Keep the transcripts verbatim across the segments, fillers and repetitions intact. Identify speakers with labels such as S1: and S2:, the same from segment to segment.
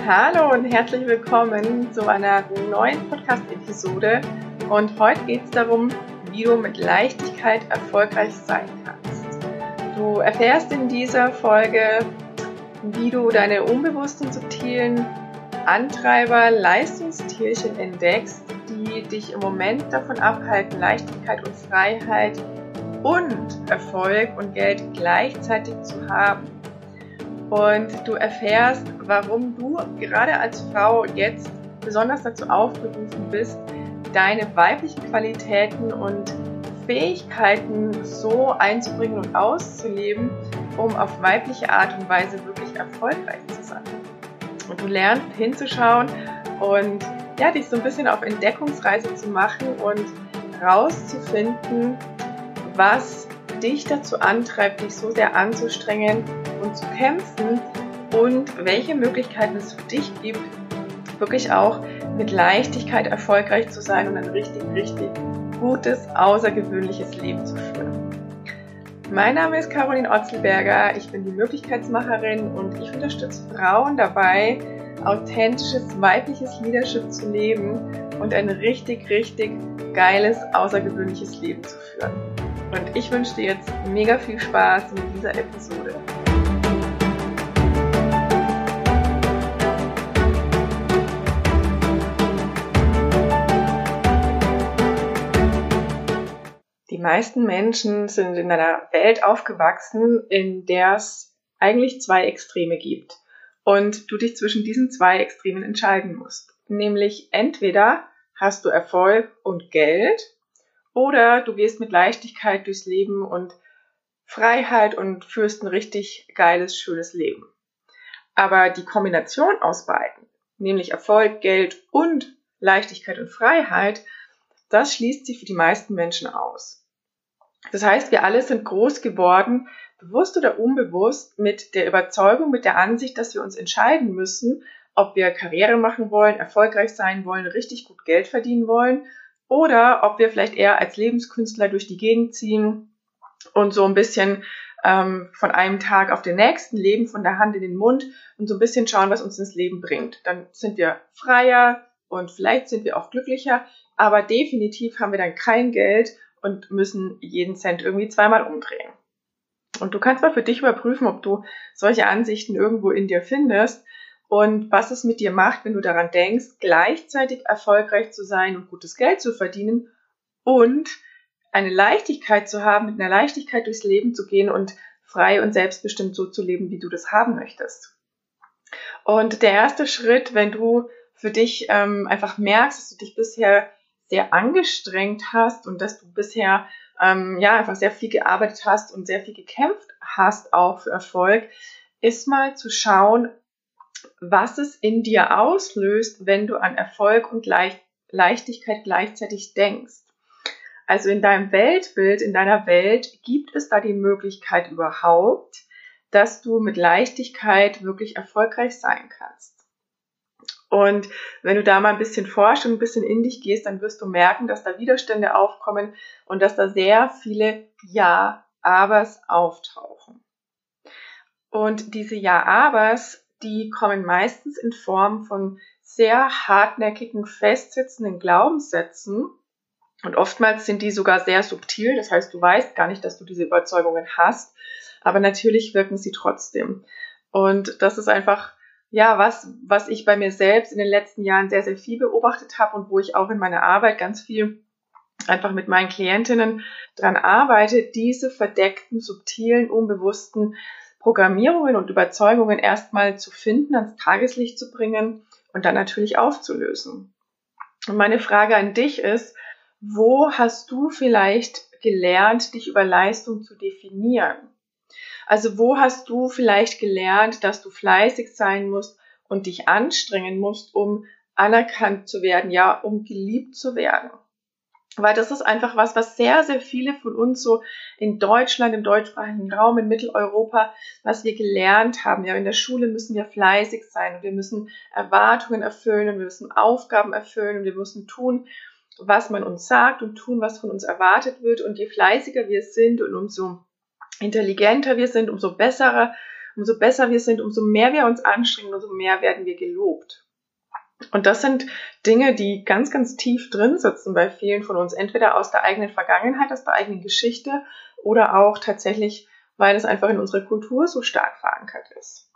S1: Hallo und herzlich willkommen zu einer neuen Podcast-Episode. Und heute geht es darum, wie du mit Leichtigkeit erfolgreich sein kannst. Du erfährst in dieser Folge, wie du deine unbewussten, subtilen Antreiber, Leistungstierchen entdeckst, die dich im Moment davon abhalten, Leichtigkeit und Freiheit und Erfolg und Geld gleichzeitig zu haben. Und du erfährst, warum du gerade als Frau jetzt besonders dazu aufgerufen bist, deine weiblichen Qualitäten und Fähigkeiten so einzubringen und auszuleben, um auf weibliche Art und Weise wirklich erfolgreich zu sein. Und du lernst hinzuschauen und ja, dich so ein bisschen auf Entdeckungsreise zu machen und rauszufinden, was dich dazu antreibt, dich so sehr anzustrengen und zu kämpfen und welche Möglichkeiten es für dich gibt, wirklich auch mit Leichtigkeit erfolgreich zu sein und ein richtig, richtig gutes, außergewöhnliches Leben zu führen. Mein Name ist Caroline Otzelberger, ich bin die Möglichkeitsmacherin und ich unterstütze Frauen dabei, authentisches weibliches Leadership zu leben und ein richtig, richtig geiles, außergewöhnliches Leben zu führen. Und ich wünsche dir jetzt mega viel Spaß mit dieser Episode. Die meisten Menschen sind in einer Welt aufgewachsen, in der es eigentlich zwei Extreme gibt und du dich zwischen diesen zwei Extremen entscheiden musst. Nämlich entweder hast du Erfolg und Geld oder du gehst mit Leichtigkeit durchs Leben und Freiheit und führst ein richtig geiles, schönes Leben. Aber die Kombination aus beiden, nämlich Erfolg, Geld und Leichtigkeit und Freiheit, das schließt sich für die meisten Menschen aus. Das heißt, wir alle sind groß geworden, bewusst oder unbewusst, mit der Überzeugung, mit der Ansicht, dass wir uns entscheiden müssen, ob wir Karriere machen wollen, erfolgreich sein wollen, richtig gut Geld verdienen wollen oder ob wir vielleicht eher als Lebenskünstler durch die Gegend ziehen und so ein bisschen ähm, von einem Tag auf den nächsten leben, von der Hand in den Mund und so ein bisschen schauen, was uns ins Leben bringt. Dann sind wir freier und vielleicht sind wir auch glücklicher, aber definitiv haben wir dann kein Geld und müssen jeden Cent irgendwie zweimal umdrehen. Und du kannst mal für dich überprüfen, ob du solche Ansichten irgendwo in dir findest und was es mit dir macht, wenn du daran denkst, gleichzeitig erfolgreich zu sein und gutes Geld zu verdienen und eine Leichtigkeit zu haben, mit einer Leichtigkeit durchs Leben zu gehen und frei und selbstbestimmt so zu leben, wie du das haben möchtest. Und der erste Schritt, wenn du für dich ähm, einfach merkst, dass du dich bisher sehr angestrengt hast und dass du bisher ähm, ja einfach sehr viel gearbeitet hast und sehr viel gekämpft hast auch für Erfolg, ist mal zu schauen, was es in dir auslöst, wenn du an Erfolg und Leicht- Leichtigkeit gleichzeitig denkst. Also in deinem Weltbild, in deiner Welt, gibt es da die Möglichkeit überhaupt, dass du mit Leichtigkeit wirklich erfolgreich sein kannst. Und wenn du da mal ein bisschen forschst und ein bisschen in dich gehst, dann wirst du merken, dass da Widerstände aufkommen und dass da sehr viele Ja-Abers auftauchen. Und diese Ja-Abers, die kommen meistens in Form von sehr hartnäckigen, festsitzenden Glaubenssätzen. Und oftmals sind die sogar sehr subtil. Das heißt, du weißt gar nicht, dass du diese Überzeugungen hast. Aber natürlich wirken sie trotzdem. Und das ist einfach, ja, was, was ich bei mir selbst in den letzten Jahren sehr, sehr viel beobachtet habe und wo ich auch in meiner Arbeit ganz viel einfach mit meinen Klientinnen dran arbeite, diese verdeckten, subtilen, unbewussten Programmierungen und Überzeugungen erstmal zu finden, ans Tageslicht zu bringen und dann natürlich aufzulösen. Und meine Frage an dich ist, wo hast du vielleicht gelernt, dich über Leistung zu definieren? Also wo hast du vielleicht gelernt, dass du fleißig sein musst und dich anstrengen musst, um anerkannt zu werden, ja, um geliebt zu werden? Weil das ist einfach was, was sehr, sehr viele von uns so in Deutschland, im deutschsprachigen Raum, in Mitteleuropa, was wir gelernt haben. Ja, in der Schule müssen wir fleißig sein und wir müssen Erwartungen erfüllen und wir müssen Aufgaben erfüllen und wir müssen tun, was man uns sagt und tun, was von uns erwartet wird. Und je fleißiger wir sind und umso intelligenter wir sind, umso besser umso besser wir sind, umso mehr wir uns anstrengen, umso mehr werden wir gelobt. Und das sind Dinge, die ganz, ganz tief drin sitzen bei vielen von uns, entweder aus der eigenen Vergangenheit, aus der eigenen Geschichte oder auch tatsächlich, weil es einfach in unserer Kultur so stark verankert ist.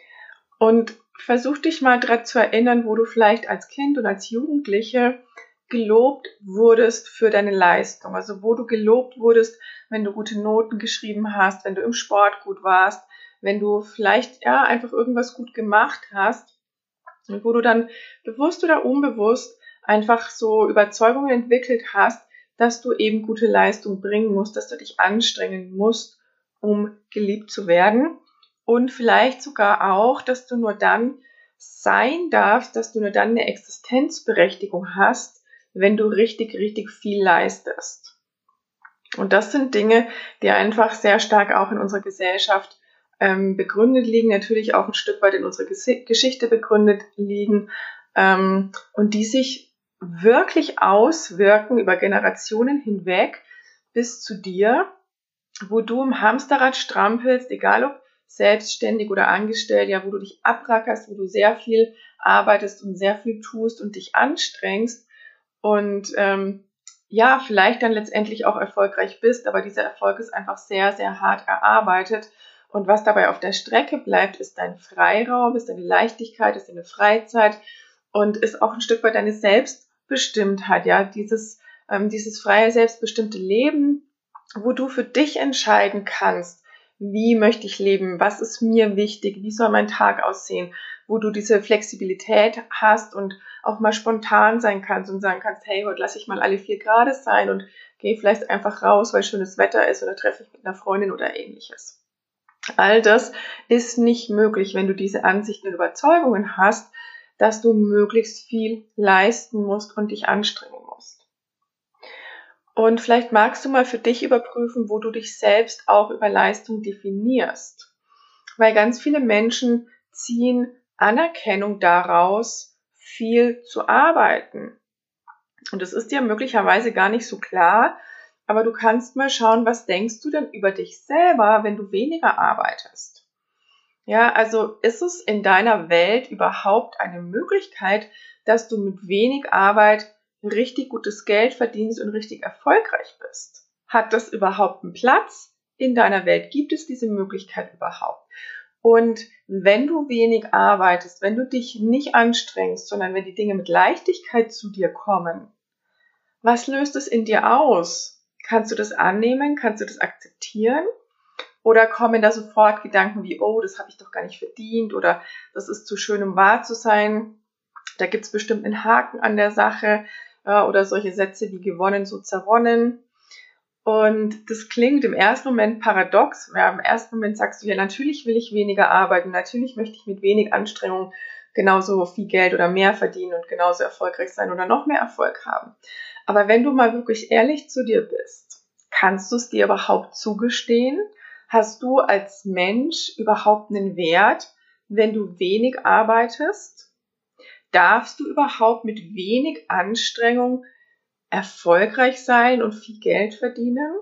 S1: Und versuch dich mal daran zu erinnern, wo du vielleicht als Kind und als Jugendliche gelobt wurdest für deine Leistung. Also wo du gelobt wurdest, wenn du gute Noten geschrieben hast, wenn du im Sport gut warst, wenn du vielleicht ja einfach irgendwas gut gemacht hast und wo du dann bewusst oder unbewusst einfach so Überzeugungen entwickelt hast, dass du eben gute Leistung bringen musst, dass du dich anstrengen musst, um geliebt zu werden. Und vielleicht sogar auch, dass du nur dann sein darfst, dass du nur dann eine Existenzberechtigung hast, wenn du richtig, richtig viel leistest. Und das sind Dinge, die einfach sehr stark auch in unserer Gesellschaft ähm, begründet liegen, natürlich auch ein Stück weit in unserer Ges- Geschichte begründet liegen ähm, und die sich wirklich auswirken über Generationen hinweg bis zu dir, wo du im Hamsterrad strampelst, egal ob selbstständig oder angestellt, ja, wo du dich abrackerst, wo du sehr viel arbeitest und sehr viel tust und dich anstrengst und ähm, ja, vielleicht dann letztendlich auch erfolgreich bist, aber dieser Erfolg ist einfach sehr, sehr hart erarbeitet. Und was dabei auf der Strecke bleibt, ist dein Freiraum, ist deine Leichtigkeit, ist deine Freizeit und ist auch ein Stück weit deine Selbstbestimmtheit, ja, dieses, ähm, dieses freie, selbstbestimmte Leben, wo du für dich entscheiden kannst, wie möchte ich leben, was ist mir wichtig, wie soll mein Tag aussehen, wo du diese Flexibilität hast und auch mal spontan sein kannst und sagen kannst, hey, heute lasse ich mal alle vier Grad sein und gehe vielleicht einfach raus, weil schönes Wetter ist oder treffe ich mit einer Freundin oder ähnliches. All das ist nicht möglich, wenn du diese Ansichten und Überzeugungen hast, dass du möglichst viel leisten musst und dich anstrengen musst. Und vielleicht magst du mal für dich überprüfen, wo du dich selbst auch über Leistung definierst. Weil ganz viele Menschen ziehen Anerkennung daraus, viel zu arbeiten. Und das ist dir möglicherweise gar nicht so klar, aber du kannst mal schauen, was denkst du denn über dich selber, wenn du weniger arbeitest? Ja, also ist es in deiner Welt überhaupt eine Möglichkeit, dass du mit wenig Arbeit richtig gutes Geld verdienst und richtig erfolgreich bist? Hat das überhaupt einen Platz in deiner Welt? Gibt es diese Möglichkeit überhaupt? Und wenn du wenig arbeitest, wenn du dich nicht anstrengst, sondern wenn die Dinge mit Leichtigkeit zu dir kommen, was löst es in dir aus? Kannst du das annehmen? Kannst du das akzeptieren? Oder kommen da sofort Gedanken wie, oh, das habe ich doch gar nicht verdient oder das ist zu schön, um wahr zu sein. Da gibt es bestimmt einen Haken an der Sache äh, oder solche Sätze wie gewonnen, so zerronnen. Und das klingt im ersten Moment paradox. Ja, im ersten Moment sagst du, ja, natürlich will ich weniger arbeiten, natürlich möchte ich mit wenig Anstrengung genauso viel Geld oder mehr verdienen und genauso erfolgreich sein oder noch mehr Erfolg haben. Aber wenn du mal wirklich ehrlich zu dir bist, kannst du es dir überhaupt zugestehen? Hast du als Mensch überhaupt einen Wert, wenn du wenig arbeitest? Darfst du überhaupt mit wenig Anstrengung erfolgreich sein und viel Geld verdienen?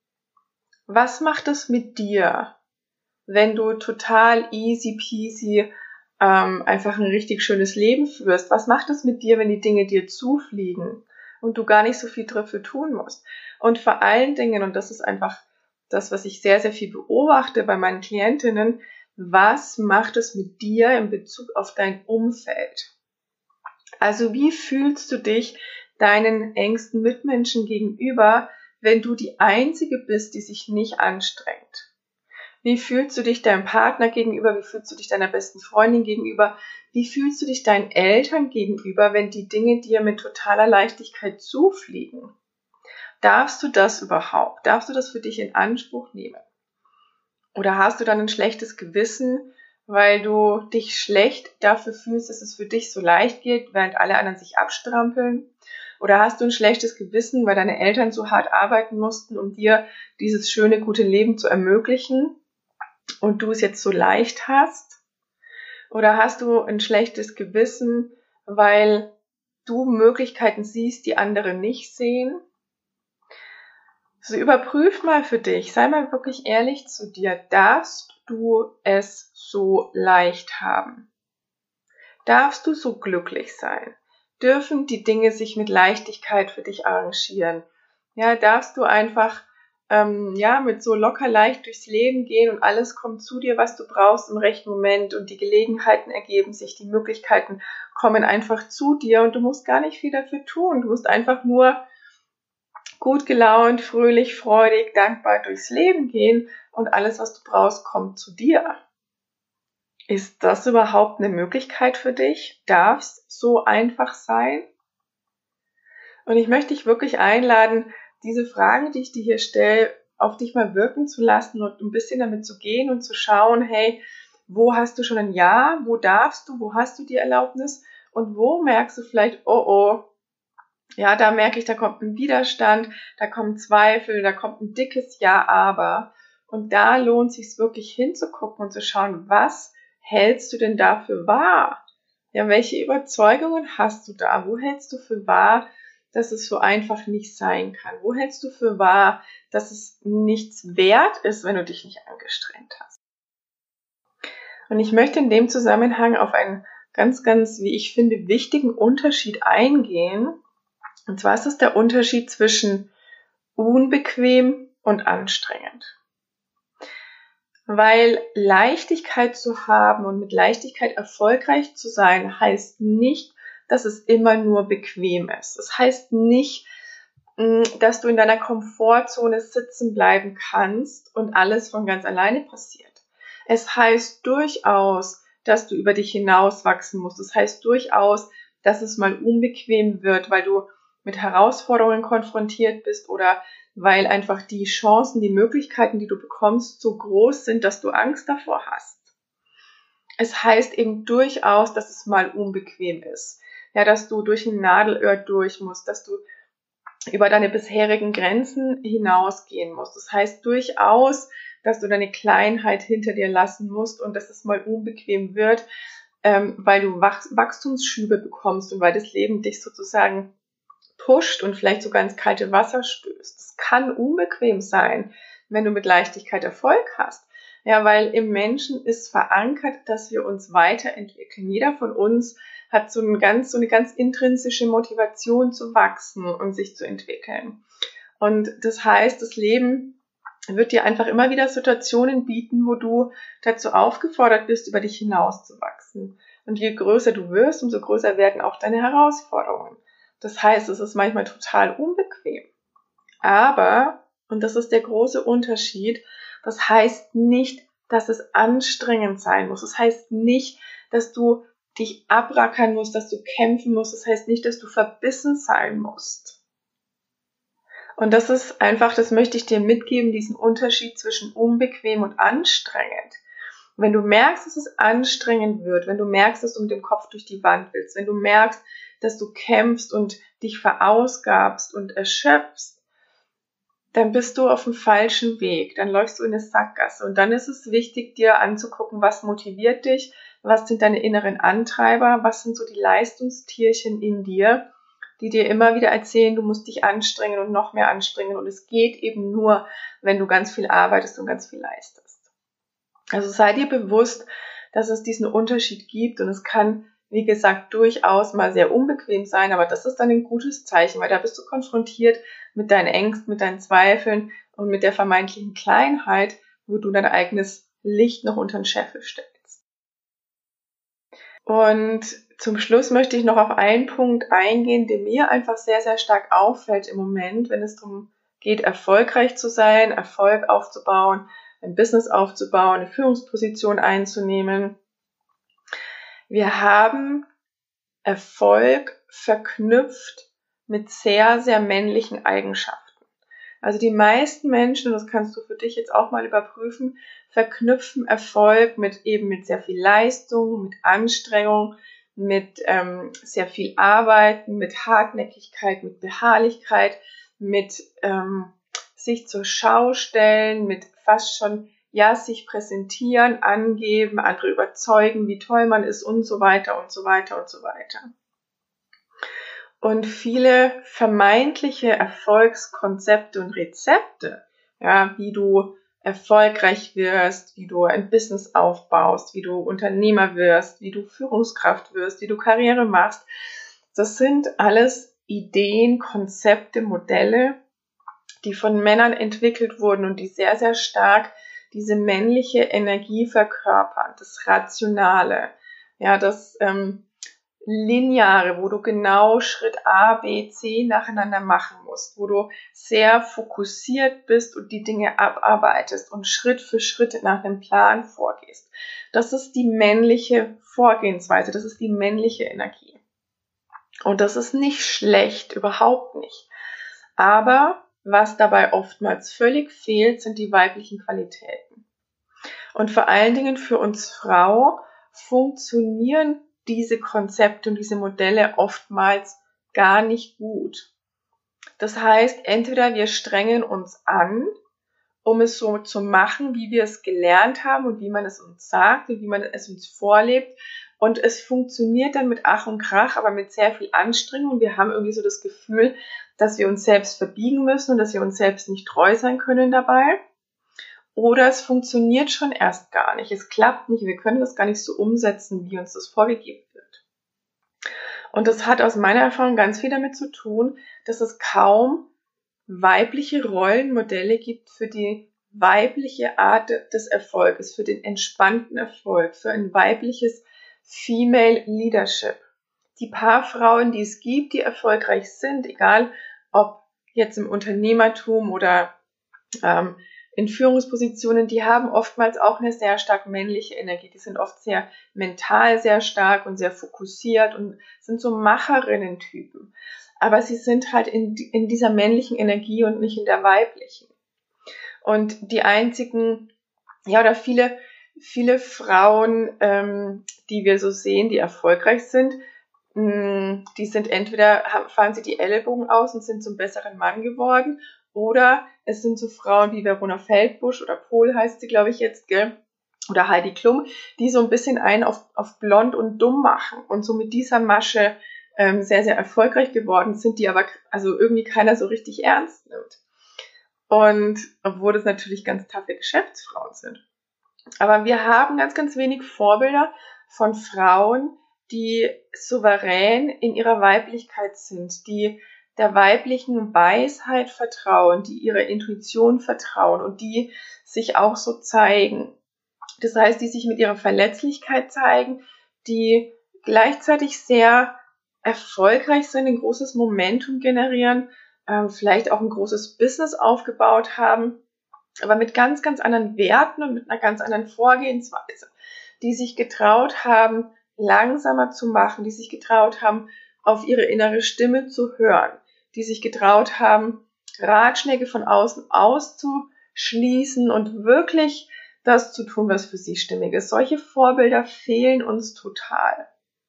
S1: Was macht es mit dir, wenn du total easy peasy ähm, einfach ein richtig schönes Leben führst? Was macht es mit dir, wenn die Dinge dir zufliegen und du gar nicht so viel dafür tun musst? Und vor allen Dingen, und das ist einfach das, was ich sehr, sehr viel beobachte bei meinen Klientinnen, was macht es mit dir in Bezug auf dein Umfeld? Also wie fühlst du dich deinen engsten Mitmenschen gegenüber, wenn du die Einzige bist, die sich nicht anstrengt? Wie fühlst du dich deinem Partner gegenüber? Wie fühlst du dich deiner besten Freundin gegenüber? Wie fühlst du dich deinen Eltern gegenüber, wenn die Dinge dir mit totaler Leichtigkeit zufliegen? Darfst du das überhaupt? Darfst du das für dich in Anspruch nehmen? Oder hast du dann ein schlechtes Gewissen, weil du dich schlecht dafür fühlst, dass es für dich so leicht geht, während alle anderen sich abstrampeln? Oder hast du ein schlechtes Gewissen, weil deine Eltern so hart arbeiten mussten, um dir dieses schöne, gute Leben zu ermöglichen und du es jetzt so leicht hast? Oder hast du ein schlechtes Gewissen, weil du Möglichkeiten siehst, die andere nicht sehen? Also überprüf mal für dich, sei mal wirklich ehrlich zu dir. Darfst du es so leicht haben? Darfst du so glücklich sein? Dürfen die Dinge sich mit Leichtigkeit für dich arrangieren? Ja, darfst du einfach ähm, ja, mit so locker leicht durchs Leben gehen und alles kommt zu dir, was du brauchst im rechten Moment und die Gelegenheiten ergeben sich, die Möglichkeiten kommen einfach zu dir und du musst gar nicht viel dafür tun. Du musst einfach nur gut gelaunt, fröhlich, freudig, dankbar durchs Leben gehen und alles, was du brauchst, kommt zu dir. Ist das überhaupt eine Möglichkeit für dich? Darf es so einfach sein? Und ich möchte dich wirklich einladen, diese Fragen, die ich dir hier stelle, auf dich mal wirken zu lassen und ein bisschen damit zu gehen und zu schauen, hey, wo hast du schon ein Ja? Wo darfst du? Wo hast du die Erlaubnis? Und wo merkst du vielleicht, oh oh, ja, da merke ich, da kommt ein Widerstand, da kommen Zweifel, da kommt ein dickes Ja, aber. Und da lohnt es sich wirklich hinzugucken und zu schauen, was hältst du denn dafür wahr? Ja, welche Überzeugungen hast du da? Wo hältst du für wahr, dass es so einfach nicht sein kann? Wo hältst du für wahr, dass es nichts wert ist, wenn du dich nicht angestrengt hast? Und ich möchte in dem Zusammenhang auf einen ganz, ganz, wie ich finde, wichtigen Unterschied eingehen. Und zwar ist es der Unterschied zwischen unbequem und anstrengend. Weil Leichtigkeit zu haben und mit Leichtigkeit erfolgreich zu sein, heißt nicht, dass es immer nur bequem ist. Das heißt nicht, dass du in deiner Komfortzone sitzen bleiben kannst und alles von ganz alleine passiert. Es heißt durchaus, dass du über dich hinauswachsen musst. Es heißt durchaus, dass es mal unbequem wird, weil du mit Herausforderungen konfrontiert bist oder weil einfach die Chancen, die Möglichkeiten, die du bekommst, so groß sind, dass du Angst davor hast. Es heißt eben durchaus, dass es mal unbequem ist. Ja, dass du durch ein Nadelöhr durch musst, dass du über deine bisherigen Grenzen hinausgehen musst. Das heißt durchaus, dass du deine Kleinheit hinter dir lassen musst und dass es mal unbequem wird, ähm, weil du Wach- Wachstumsschübe bekommst und weil das Leben dich sozusagen pusht und vielleicht sogar ins kalte Wasser stößt. Es kann unbequem sein, wenn du mit Leichtigkeit Erfolg hast. Ja, weil im Menschen ist verankert, dass wir uns weiterentwickeln. Jeder von uns hat so, ein ganz, so eine ganz intrinsische Motivation zu wachsen und sich zu entwickeln. Und das heißt, das Leben wird dir einfach immer wieder Situationen bieten, wo du dazu aufgefordert bist, über dich hinauszuwachsen. Und je größer du wirst, umso größer werden auch deine Herausforderungen. Das heißt, es ist manchmal total unbequem. Aber, und das ist der große Unterschied, das heißt nicht, dass es anstrengend sein muss. Das heißt nicht, dass du dich abrackern musst, dass du kämpfen musst. Das heißt nicht, dass du verbissen sein musst. Und das ist einfach, das möchte ich dir mitgeben, diesen Unterschied zwischen unbequem und anstrengend. Wenn du merkst, dass es anstrengend wird, wenn du merkst, dass du mit dem Kopf durch die Wand willst, wenn du merkst, dass du kämpfst und dich verausgabst und erschöpfst, dann bist du auf dem falschen Weg, dann läufst du in eine Sackgasse und dann ist es wichtig, dir anzugucken, was motiviert dich, was sind deine inneren Antreiber, was sind so die Leistungstierchen in dir, die dir immer wieder erzählen, du musst dich anstrengen und noch mehr anstrengen und es geht eben nur, wenn du ganz viel arbeitest und ganz viel leistest. Also sei dir bewusst, dass es diesen Unterschied gibt und es kann, wie gesagt, durchaus mal sehr unbequem sein, aber das ist dann ein gutes Zeichen, weil da bist du konfrontiert mit deinen Ängsten, mit deinen Zweifeln und mit der vermeintlichen Kleinheit, wo du dein eigenes Licht noch unter den Scheffel stellst. Und zum Schluss möchte ich noch auf einen Punkt eingehen, der mir einfach sehr, sehr stark auffällt im Moment, wenn es darum geht, erfolgreich zu sein, Erfolg aufzubauen, ein Business aufzubauen, eine Führungsposition einzunehmen. Wir haben Erfolg verknüpft mit sehr, sehr männlichen Eigenschaften. Also die meisten Menschen, und das kannst du für dich jetzt auch mal überprüfen, verknüpfen Erfolg mit eben mit sehr viel Leistung, mit Anstrengung, mit ähm, sehr viel Arbeiten, mit Hartnäckigkeit, mit Beharrlichkeit, mit ähm, sich zur Schau stellen, mit fast schon, ja, sich präsentieren, angeben, andere überzeugen, wie toll man ist und so weiter und so weiter und so weiter. Und viele vermeintliche Erfolgskonzepte und Rezepte, ja, wie du erfolgreich wirst, wie du ein Business aufbaust, wie du Unternehmer wirst, wie du Führungskraft wirst, wie du Karriere machst. Das sind alles Ideen, Konzepte, Modelle, die von Männern entwickelt wurden und die sehr, sehr stark diese männliche Energie verkörpern, das Rationale, ja, das ähm, Lineare, wo du genau Schritt A, B, C nacheinander machen musst, wo du sehr fokussiert bist und die Dinge abarbeitest und Schritt für Schritt nach dem Plan vorgehst. Das ist die männliche Vorgehensweise, das ist die männliche Energie. Und das ist nicht schlecht, überhaupt nicht. Aber was dabei oftmals völlig fehlt, sind die weiblichen Qualitäten. Und vor allen Dingen für uns Frau funktionieren diese Konzepte und diese Modelle oftmals gar nicht gut. Das heißt, entweder wir strengen uns an, um es so zu machen, wie wir es gelernt haben und wie man es uns sagt und wie man es uns vorlebt. Und es funktioniert dann mit Ach und Krach, aber mit sehr viel Anstrengung. Und wir haben irgendwie so das Gefühl, dass wir uns selbst verbiegen müssen und dass wir uns selbst nicht treu sein können dabei. Oder es funktioniert schon erst gar nicht. Es klappt nicht. Wir können das gar nicht so umsetzen, wie uns das vorgegeben wird. Und das hat aus meiner Erfahrung ganz viel damit zu tun, dass es kaum weibliche Rollenmodelle gibt für die weibliche Art des Erfolges, für den entspannten Erfolg, für ein weibliches Female Leadership. Die paar Frauen, die es gibt, die erfolgreich sind, egal ob jetzt im Unternehmertum oder ähm, in Führungspositionen, die haben oftmals auch eine sehr stark männliche Energie. Die sind oft sehr mental sehr stark und sehr fokussiert und sind so Macherinnen-Typen. Aber sie sind halt in, in dieser männlichen Energie und nicht in der weiblichen. Und die einzigen, ja, oder viele, viele Frauen, ähm, die wir so sehen, die erfolgreich sind, mh, die sind entweder, fahren sie die Ellenbogen aus und sind zum besseren Mann geworden, oder es sind so Frauen wie Verona Feldbusch oder Pohl heißt sie, glaube ich jetzt, gell? Oder Heidi Klum, die so ein bisschen einen auf, auf blond und dumm machen und so mit dieser Masche ähm, sehr, sehr erfolgreich geworden sind, die aber also irgendwie keiner so richtig ernst nimmt. Und obwohl das natürlich ganz taffe Geschäftsfrauen sind. Aber wir haben ganz, ganz wenig Vorbilder von Frauen, die souverän in ihrer Weiblichkeit sind, die der weiblichen Weisheit vertrauen, die ihrer Intuition vertrauen und die sich auch so zeigen. Das heißt, die sich mit ihrer Verletzlichkeit zeigen, die gleichzeitig sehr erfolgreich sind, ein großes Momentum generieren, ähm, vielleicht auch ein großes Business aufgebaut haben, aber mit ganz, ganz anderen Werten und mit einer ganz anderen Vorgehensweise, die sich getraut haben, langsamer zu machen, die sich getraut haben, auf ihre innere Stimme zu hören, die sich getraut haben, Ratschläge von außen auszuschließen und wirklich das zu tun, was für sie stimmig ist. Solche Vorbilder fehlen uns total.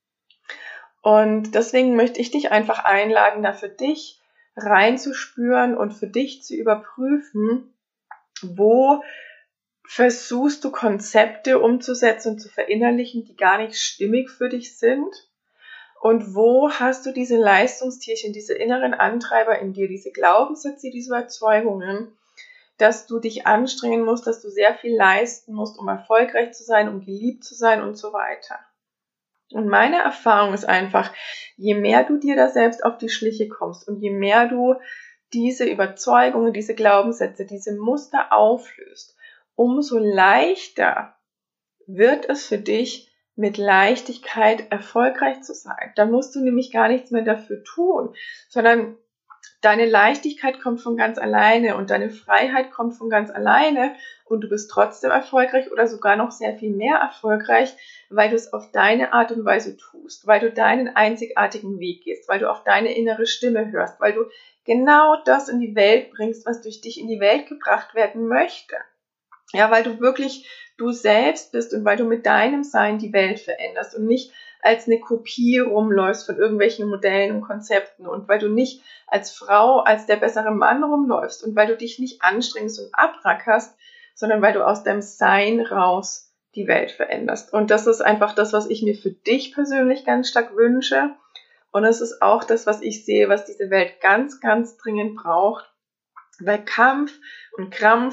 S1: Und deswegen möchte ich dich einfach einladen, da für dich reinzuspüren und für dich zu überprüfen, wo versuchst du Konzepte umzusetzen und zu verinnerlichen, die gar nicht stimmig für dich sind? Und wo hast du diese Leistungstierchen, diese inneren Antreiber in dir, diese Glaubenssätze, diese Überzeugungen, dass du dich anstrengen musst, dass du sehr viel leisten musst, um erfolgreich zu sein, um geliebt zu sein und so weiter. Und meine Erfahrung ist einfach, je mehr du dir da selbst auf die Schliche kommst und je mehr du diese Überzeugungen, diese Glaubenssätze, diese Muster auflöst, umso leichter wird es für dich, mit Leichtigkeit erfolgreich zu sein. Da musst du nämlich gar nichts mehr dafür tun, sondern deine Leichtigkeit kommt von ganz alleine und deine Freiheit kommt von ganz alleine und du bist trotzdem erfolgreich oder sogar noch sehr viel mehr erfolgreich, weil du es auf deine Art und Weise tust, weil du deinen einzigartigen Weg gehst, weil du auf deine innere Stimme hörst, weil du genau das in die Welt bringst, was durch dich in die Welt gebracht werden möchte. Ja, weil du wirklich du selbst bist und weil du mit deinem Sein die Welt veränderst und nicht als eine Kopie rumläufst von irgendwelchen Modellen und Konzepten und weil du nicht als Frau, als der bessere Mann rumläufst und weil du dich nicht anstrengst und abrackerst, sondern weil du aus deinem Sein raus die Welt veränderst. Und das ist einfach das, was ich mir für dich persönlich ganz stark wünsche. Und es ist auch das, was ich sehe, was diese Welt ganz, ganz dringend braucht, weil Kampf und Krampf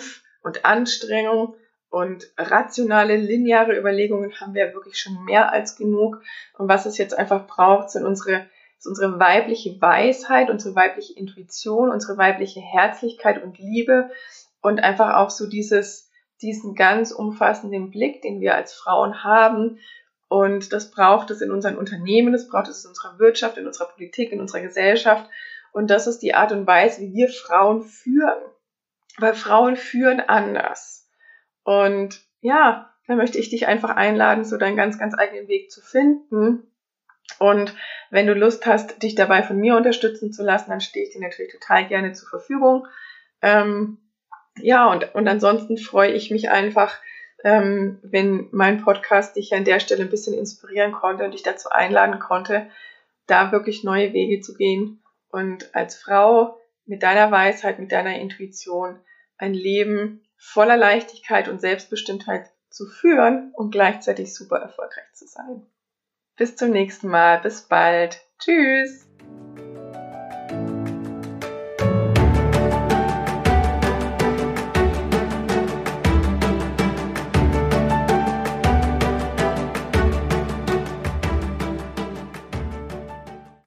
S1: und Anstrengung und rationale, lineare Überlegungen haben wir wirklich schon mehr als genug. Und was es jetzt einfach braucht, sind unsere, ist unsere weibliche Weisheit, unsere weibliche Intuition, unsere weibliche Herzlichkeit und Liebe und einfach auch so dieses, diesen ganz umfassenden Blick, den wir als Frauen haben. Und das braucht es in unseren Unternehmen, das braucht es in unserer Wirtschaft, in unserer Politik, in unserer Gesellschaft. Und das ist die Art und Weise, wie wir Frauen führen. Weil Frauen führen anders. Und ja, da möchte ich dich einfach einladen, so deinen ganz, ganz eigenen Weg zu finden. Und wenn du Lust hast, dich dabei von mir unterstützen zu lassen, dann stehe ich dir natürlich total gerne zur Verfügung. Ähm, ja, und, und ansonsten freue ich mich einfach, ähm, wenn mein Podcast dich an der Stelle ein bisschen inspirieren konnte und dich dazu einladen konnte, da wirklich neue Wege zu gehen und als Frau mit deiner Weisheit, mit deiner Intuition ein Leben voller Leichtigkeit und Selbstbestimmtheit zu führen und gleichzeitig super erfolgreich zu sein. Bis zum nächsten Mal. Bis bald. Tschüss.